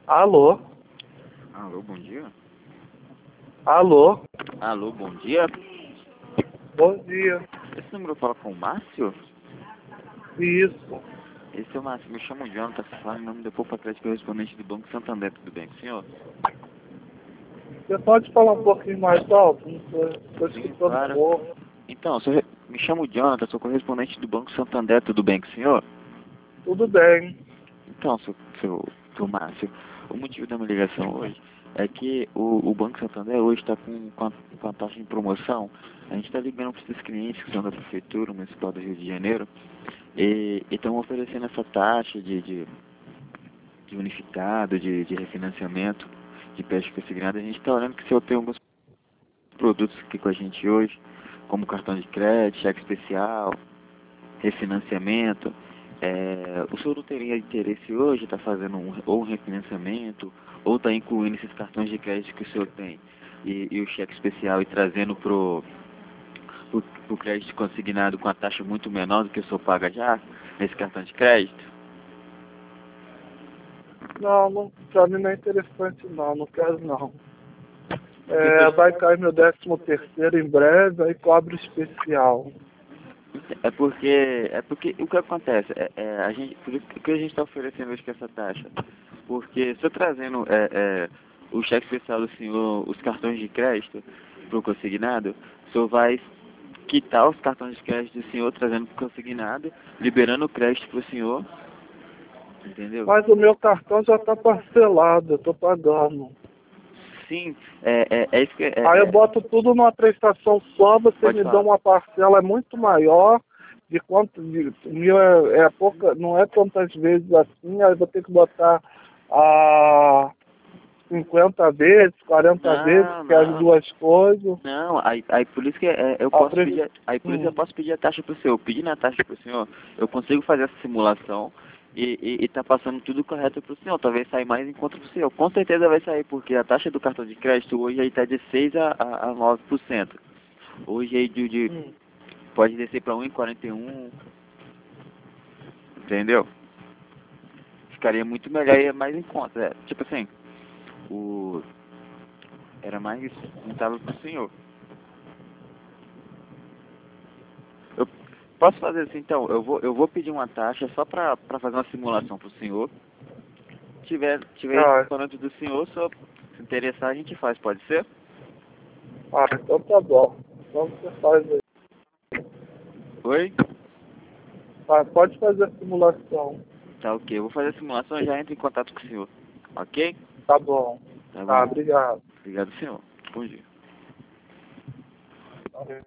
Alô? Alô, bom dia. Alô? Alô, bom dia. Bom dia. Esse número fala com o Márcio? Isso. Esse é o Márcio, me chamo Jonathan, tá falando em nome do Povo Atlético Correspondente do Banco Santander, tudo bem com o senhor? Você pode falar um pouquinho mais alto? Não tô Sim, escutando claro. pouco. Então, me chamo Jonathan, sou correspondente do Banco Santander, tudo bem com o senhor? Tudo bem. Então, seu Márcio, o motivo da minha ligação hoje é que o Banco Santander hoje está com a taxa em promoção. A gente está ligando para esses clientes que são da Prefeitura Municipal do Rio de Janeiro e estão oferecendo essa taxa de unificado, de refinanciamento de crédito consignado. A gente está olhando que o senhor tem alguns produtos aqui com a gente hoje, como cartão de crédito, cheque especial, refinanciamento. O senhor não teria interesse hoje, está fazendo ou um refinanciamento, ou está incluindo esses cartões de crédito que o senhor tem e o cheque especial e trazendo pro crédito consignado com a taxa muito menor do que o senhor paga já nesse cartão de crédito? Não, pra mim não é interessante não quero não. Porque Vai cair meu 13º em breve, aí cobre especial. é porque o que acontece por isso que a gente está oferecendo hoje com essa taxa, porque se eu trazendo o cheque especial do senhor, os cartões de crédito para o consignado, o senhor vai quitar os cartões de crédito do senhor trazendo para o consignado, liberando o crédito para o senhor, entendeu? Mas o meu cartão já tá parcelado, eu tô pagando. Sim, é isso que Aí eu boto tudo numa prestação só, você pode me dá falar. uma parcela muito maior de quanto o meu é pouca, não é tantas vezes assim, aí eu vou ter que botar a 50 vezes, 40 vezes, Não, que é as não. duas coisas. Não, aí por isso que eu A posso pre... pedir, aí por isso eu posso pedir a taxa pro senhor. Pedindo a taxa pro senhor, eu consigo fazer essa simulação e tá passando tudo correto pro senhor. Talvez saia mais em conta pro senhor. Com certeza vai sair, porque a taxa do cartão de crédito hoje aí tá de 6 a 9%. Hoje aí pode descer para 1,41, entendeu? Ficaria muito melhor e é mais em conta. Tipo assim, o era mais rentável pro senhor. Eu posso fazer assim, então, eu vou pedir uma taxa só para fazer uma simulação para o senhor. Tiver Ah, restaurante do senhor, só se interessar a gente faz, pode ser? então tá bom. Então você faz aí. Oi? Pode fazer a simulação. Tá ok, eu vou fazer a simulação e já entro em contato com o senhor. Ok? Tá bom. Tá Tá, bom. obrigado. Obrigado, senhor. Bom dia.